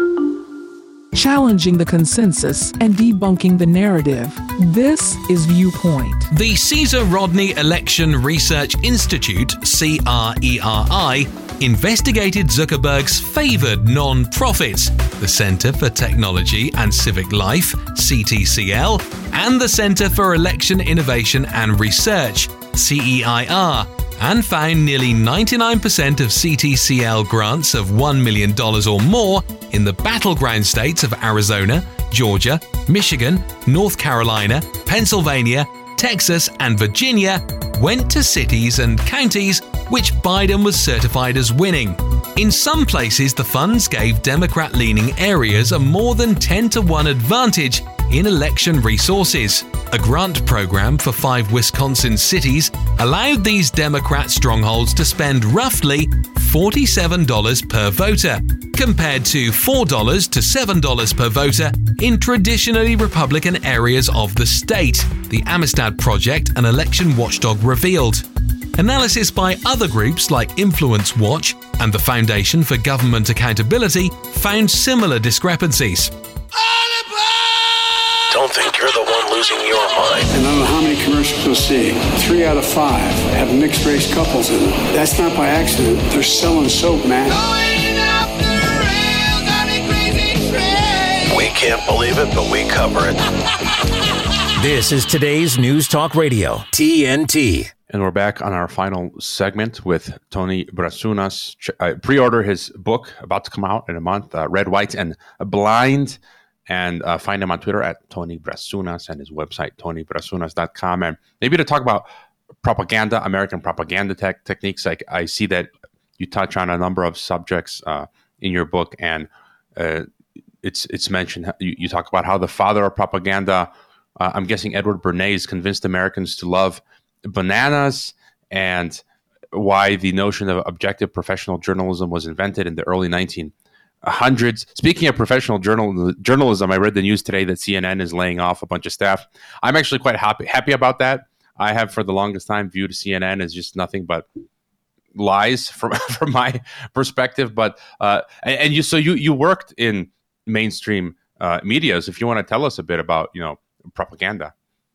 Challenging the consensus and debunking the narrative. This is Viewpoint. The Caesar Rodney Election Research Institute, C R E R I, investigated Zuckerberg's favored non-profits, the Center for Technology and Civic Life, C T C L, and the Center for Election Innovation and Research, C E I R, and found nearly ninety-nine percent of C T C L grants of one million dollars or more in the battleground states of Arizona, Georgia, Michigan, North Carolina, Pennsylvania, Texas, and Virginia went to cities and counties which Biden was certified as winning. In some places, the funds gave Democrat-leaning areas a more than ten to one advantage in election resources. A grant program for five Wisconsin cities allowed these Democrat strongholds to spend roughly forty-seven dollars per voter, compared to four dollars to seven dollars per voter in traditionally Republican areas of the state, the Amistad Project, an election watchdog, revealed. Analysis by other groups like Influence Watch and the Foundation for Government Accountability found similar discrepancies. Don't think you're the one losing your mind. And I don't know how many commercials you'll see. Three out of five have mixed race couples in them. That's not by accident. They're selling soap, man. We can't believe it, but we cover it. This is today's News Talk Radio, T N T. And we're back on our final segment with Tony Brasunas. Uh, pre-order his book, about to come out in a month, uh, Red, White, and Blind. And uh, find him on Twitter at Tony Brasunas and his website, tony brasunas dot com. And maybe to talk about propaganda, American propaganda tech techniques, like I see that you touch on a number of subjects uh, in your book. And uh, it's it's mentioned, you, you talk about how the father of propaganda, uh, I'm guessing Edward Bernays, convinced Americans to love bananas, and why the notion of objective professional journalism was invented in the early nineteen hundreds. Speaking of professional journal journalism, I read the news today that C N N is laying off a bunch of staff. I'm actually quite happy happy about that. I have for the longest time viewed C N N as just nothing but lies from from my perspective. But uh, and, and you so you you worked in mainstream uh, media. So if you want to tell us a bit about you know propaganda.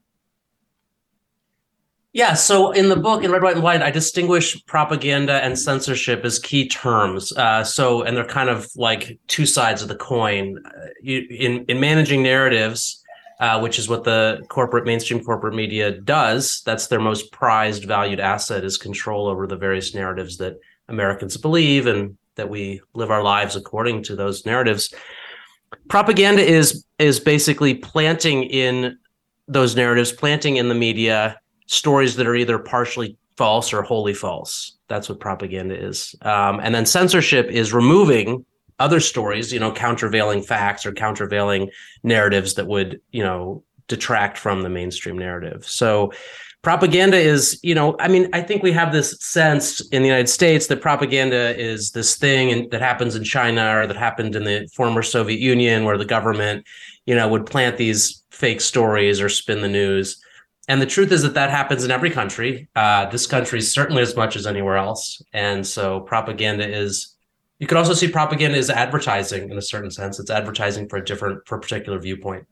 Yeah, so in the book, in Red, White, and Blind, I distinguish propaganda and censorship as key terms. Uh, so, and they're kind of like two sides of the coin. Uh, you, in in managing narratives, uh, which is what the corporate mainstream corporate media does, that's their most prized, valued asset, is control over the various narratives that Americans believe, and that we live our lives according to those narratives. Propaganda is is basically planting in those narratives, planting in the media stories that are either partially false or wholly false. That's what propaganda is. Um, and then censorship is removing other stories, you know, countervailing facts or countervailing narratives that would, you know, detract from the mainstream narrative. So propaganda is, you know, I mean, I think we have this sense in the United States that propaganda is this thing in, that happens in China or that happened in the former Soviet Union, where the government, you know, would plant these fake stories or spin the news. And the truth is that that happens in every country. Uh, this country certainly as much as anywhere else. And so propaganda is, you could also see propaganda as advertising in a certain sense. It's advertising for a different, for a particular viewpoint.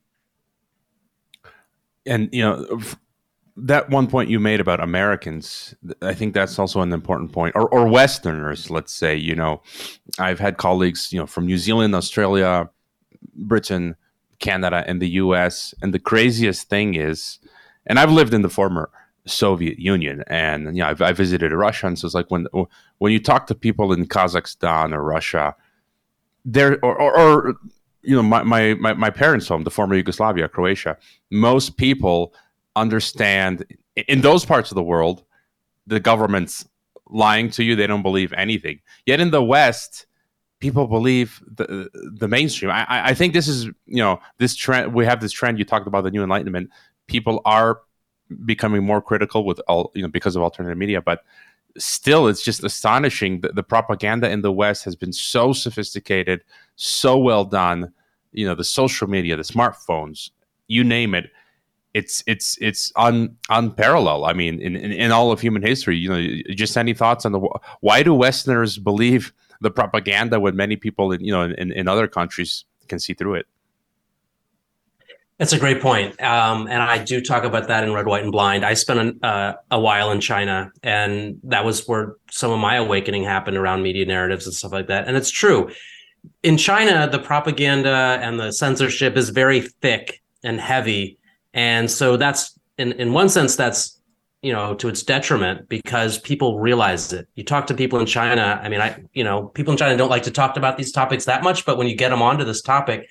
And, you know, that one point you made about Americans, I think that's also an important point. Or, or Westerners, let's say, you know, I've had colleagues, you know, from New Zealand, Australia, Britain, Canada, and the U S. And the craziest thing is, and I've lived in the former Soviet Union, and you know, I've, I visited Russia, and so it's like when when you talk to people in Kazakhstan or Russia, there or, or, or you know, my, my my my parents' home, the former Yugoslavia, Croatia. Most people understand in those parts of the world, the government's lying to you; they don't believe anything. Yet in the West, people believe the the mainstream. I I think this is you know this trend. We have this trend. You talked about the New Enlightenment. People are becoming more critical with all, you know, because of alternative media, but still it's just astonishing that the propaganda in the West has been so sophisticated, so well done. You know, the social media, the smartphones, you name it. It's it's it's un, unparalleled. I mean, in, in, in all of human history, you know, just any thoughts on the why do Westerners believe the propaganda when many people in you know in, in other countries can see through it? That's a great point. Um, and I do talk about that in Red, White, and Blind. I spent a, uh, a while in China, and that was where some of my awakening happened around media narratives and stuff like that. And it's true. In China, the propaganda and the censorship is very thick and heavy. And so that's, in, in one sense, that's, you know, to its detriment because people realize it. You talk to people in China. I mean, I, you know, people in China don't like to talk about these topics that much, but when you get them onto this topic,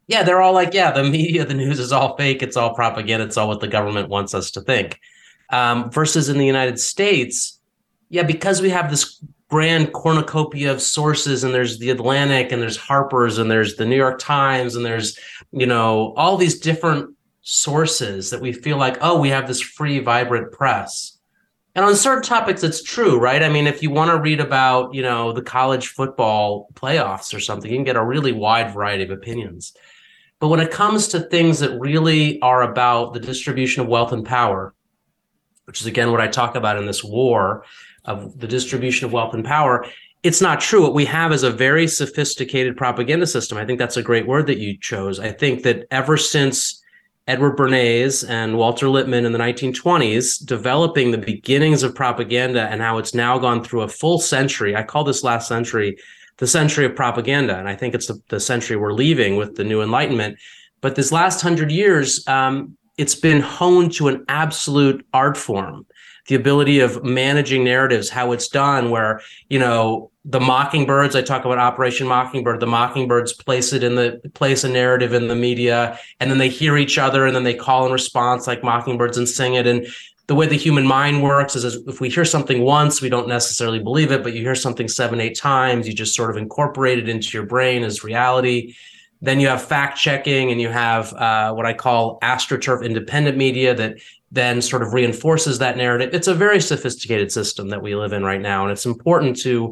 Yeah, they're all like, yeah, the media, the news is all fake. It's all propaganda. It's all what the government wants us to think. Um, versus in the United States, yeah, because we have this grand cornucopia of sources, and there's the Atlantic, and there's Harper's, and there's the New York Times, and there's, you know, all these different sources that we feel like, oh, we have this free, vibrant press. And on certain topics, it's true, right? I mean, if you want to read about, you know, the college football playoffs or something, you can get a really wide variety of opinions. But when it comes to things that really are about the distribution of wealth and power, which is, again, what I talk about in this war of the distribution of wealth and power, it's not true. What we have is a very sophisticated propaganda system. I think that's a great word that you chose. I think that ever since Edward Bernays and Walter Lippmann in the nineteen twenties, developing the beginnings of propaganda and how it's now gone through a full century, I call this last century the century of propaganda. And I think it's the, the century we're leaving with the new Enlightenment. But this last hundred years, um, it's been honed to an absolute art form. The ability of managing narratives, how it's done, where, you know, the Mockingbirds, I talk about Operation Mockingbird, the Mockingbirds place it in the place a narrative in the media, and then they hear each other, and then they call and response like Mockingbirds and sing it. And the way the human mind works is, is if we hear something once, we don't necessarily believe it, but you hear something seven, eight times, you just sort of incorporate it into your brain as reality. Then you have fact checking, and you have uh, what I call AstroTurf independent media that then sort of reinforces that narrative. It's a very sophisticated system that we live in right now. And it's important to,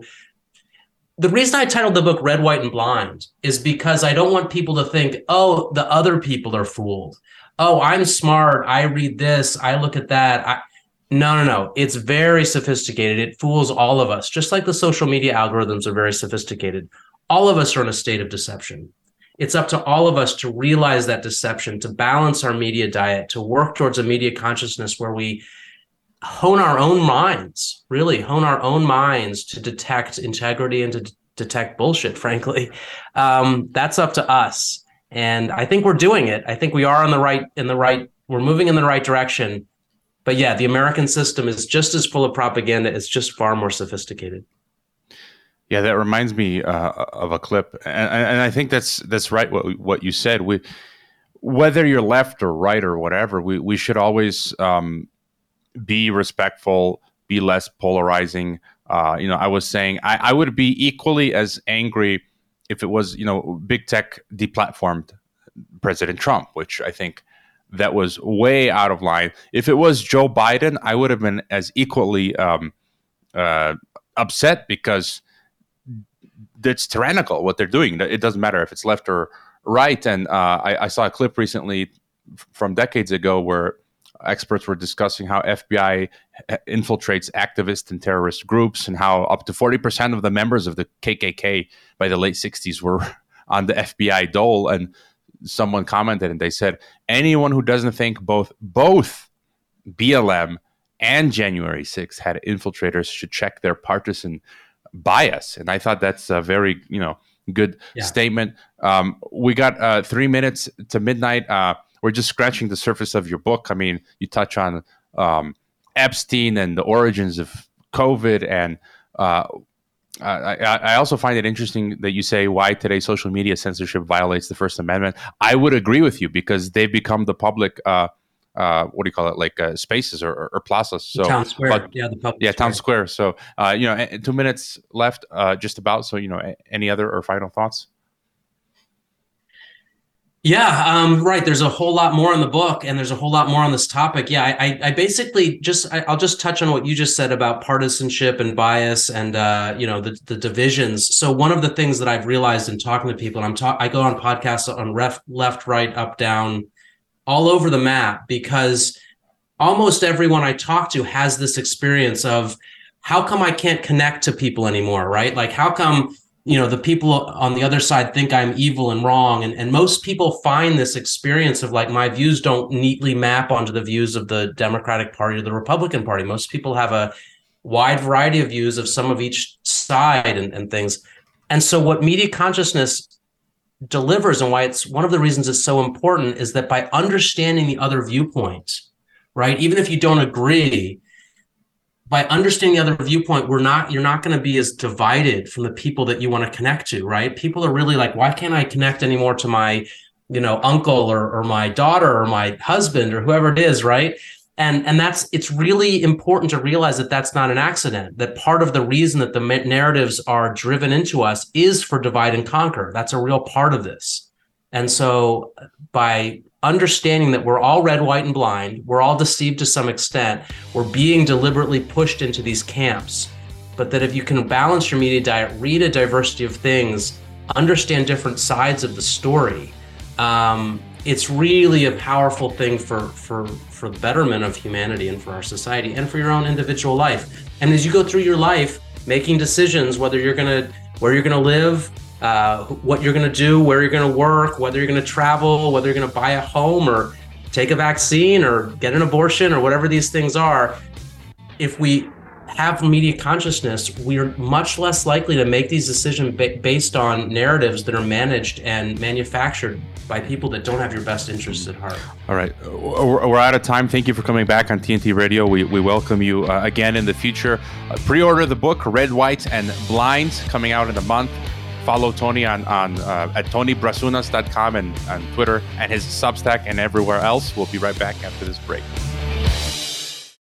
the reason I titled the book Red, White, and Blind is because I don't want people to think, oh, the other people are fooled. Oh, I'm smart. I read this. I look at that. I, no, no, no. It's very sophisticated. It fools all of us, just like the social media algorithms are very sophisticated. All of us are in a state of deception. It's up to all of us to realize that deception, to balance our media diet, to work towards a media consciousness where we hone our own minds, really hone our own minds to detect integrity and to d- detect bullshit, frankly. Um, that's up to us. And I think we're doing it. I think we are on the right, in the right, we're moving in the right direction. But yeah, the American system is just as full of propaganda. It's just far more sophisticated. Yeah, that reminds me uh, of a clip, and, and I think that's that's right. What what you said, we whether you're left or right or whatever, we we should always um, be respectful, be less polarizing. Uh, you know, I was saying I, I would be equally as angry if it was, you know, big tech deplatformed President Trump, which I think that was way out of line. If it was Joe Biden, I would have been as equally um, uh, upset because it's tyrannical what they're doing. It doesn't matter if it's left or right. And uh, I, I saw a clip recently from decades ago where experts were discussing how F B I infiltrates activist and terrorist groups, and how up to forty percent of the members of the K K K by the late sixties were on the F B I dole. And someone commented and they said, anyone who doesn't think both both B L M and January sixth had infiltrators should check their partisan bias. And I thought that's a very, you know, good yeah. statement. Um, we got uh, three minutes to midnight. Uh, we're just scratching the surface of your book. I mean, you touch on um, Epstein and the origins of COVID. And uh, I, I also find it interesting that you say why today's social media censorship violates the First Amendment. I would agree with you because they've become the public uh, Uh, what do you call it? Like uh, spaces or, or, or plazas. So town square, but, yeah, the public yeah, square. town square. So uh, you know, two minutes left, uh, just about. So you know, any other or final thoughts? Yeah, um, right. There's a whole lot more in the book, and there's a whole lot more on this topic. Yeah, I, I basically just I, I'll just touch on what you just said about partisanship and bias, and uh, you know, the the divisions. So one of the things that I've realized in talking to people, and I'm talk, I go on podcasts on ref, left, right, up, down, all over the map, because almost everyone I talk to has this experience of how come I can't connect to people anymore, right? Like how come, you know, the people on the other side think I'm evil and wrong. And, and most people find this experience of like, my views don't neatly map onto the views of the Democratic Party or the Republican Party. Most people have a wide variety of views of some of each side and, and things. And so what media consciousness delivers, and why it's one of the reasons it's so important, is that by understanding the other viewpoint, right, even if you don't agree, by understanding the other viewpoint, we're not you're not going to be as divided from the people that you want to connect to, right? People are really like, why can't I connect anymore to my you know, uncle or, or my daughter or my husband or whoever it is, right? And and that's, it's really important to realize that that's not an accident, that part of the reason that the narratives are driven into us is for divide and conquer. That's a real part of this. And so by understanding that we're all red, white, and blind, we're all deceived to some extent, we're being deliberately pushed into these camps, but that if you can balance your media diet, read a diversity of things, understand different sides of the story, um, it's really a powerful thing for, for, for the betterment of humanity and for our society and for your own individual life. And as you go through your life, making decisions, whether you're gonna, where you're gonna live, uh, what you're gonna do, where you're gonna work, whether you're gonna travel, whether you're gonna buy a home or take a vaccine or get an abortion or whatever these things are, if we have media consciousness, we're much less likely to make these decisions ba- based on narratives that are managed and manufactured by people that don't have your best interests at heart. All right. We're, we're out of time. Thank you for coming back on T N T Radio. We, we welcome you uh, again in the future. Uh, pre-order the book, Red, White, and Blind, coming out in a month. Follow Tony on, on uh, at tony brasunas dot com and on Twitter and his Substack and everywhere else. We'll be right back after this break.